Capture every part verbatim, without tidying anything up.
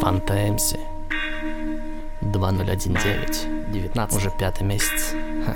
Фанта МС два ноль один девять, девятнадцать, уже пятый месяц. Ха.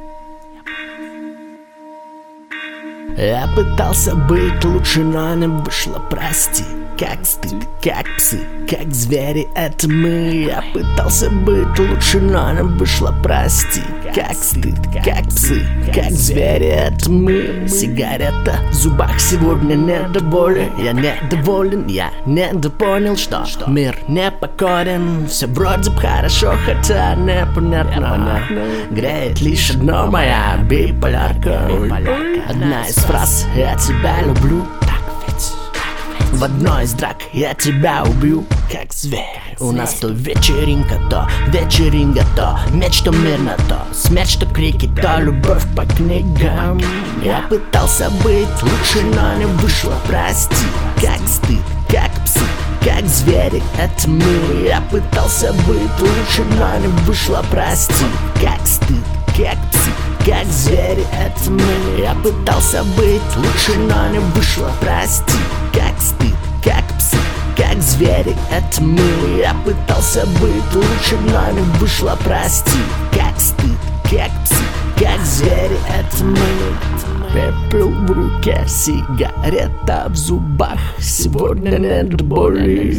Я пытался быть лучше, но не вышло, прости. Как стыд, как псы, как звери, это мы. Я пытался быть лучше, но не вышло, прости. Как стыд, как псы, как звери, это мы. Сигарета в зубах сегодня недоволен. Я недоволен, я недопонял, что мир непокорен. Все вроде бы хорошо, хотя непонятно. Греет лишь одно, моя биполярка. Одна из фраз «Я тебя люблю». В одной из драк я тебя убью, как зверь. У нас то вечеринка, то вечеринка, то меч, то мирно, то смерть, то крики, то любовь по книгам. Я пытался быть лучше, но не вышло, прости. Как стыд, как псы, как звери, это мы. Я пытался быть лучше, но не вышло, прости. Как стыд, как псы, как звери, это мы. Я пытался быть лучше, но не вышло, прости. Как стыд, как псы, как звери, это мы. Я пытался быть лучше, но не вышло, прости. Как стыд, как псы, как звери, это мы. Пепел в руке, сигарета в зубах. Сегодня нет боли.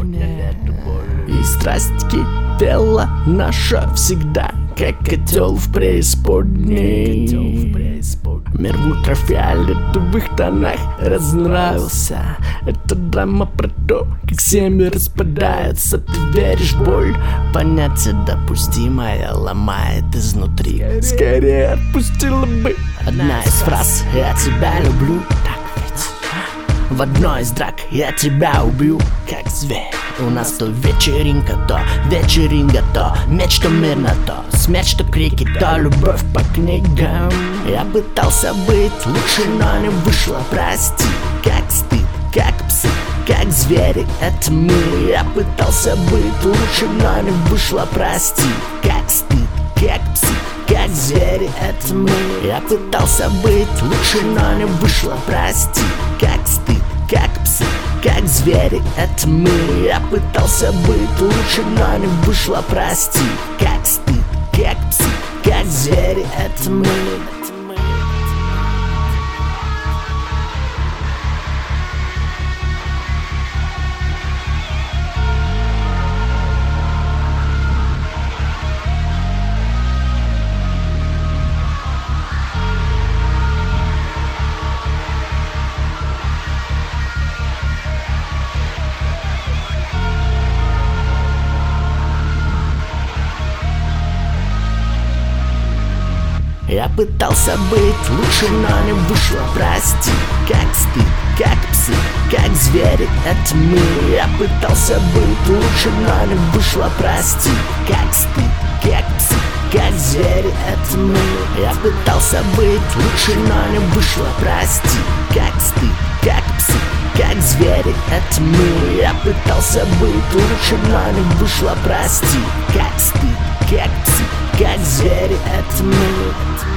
И страсть кипела наша всегда, как котел в преисподней. Мир в ультрафиолетовых тонах разнравился. Это драма про то, как семьи распадаются. Ты веришь в боль? Понятие допустимое ломает изнутри. Скорее отпустила бы. Одна из фраз «Я тебя люблю». Так ведь в одной из драк я тебя убью, как зверь. У нас то вечеринка, то вечеринка, то меч, то мирно, то смерть, то крики, то любовь по книгам. Я пытался быть лучше, но не вышло, прости. Как стыд, как псы, как звери, это мы. Я пытался быть лучше, но не вышло, прости. Как стыд, как псы, как звери, это мы. Я пытался быть лучше, но не вышло, прости. Как стыд, как псы, как звери, это мы. Я пытался быть лучше, но не вышло, прости. Как стыд, как псы, как звери, это мы. Я пытался быть лучше, но не вышло, прости. Как стыд, как псы, как звери, это мы. Я пытался быть лучше, но не вышло, прости. Как стыд, как псы, как звери, это мы. Я пытался быть лучше, но не вышло, прости. Как стыд, как псы, как звери, это мы. Я пытался быть лучше, но не вышло, прости. Как стыд, как псы, как звери, это мы.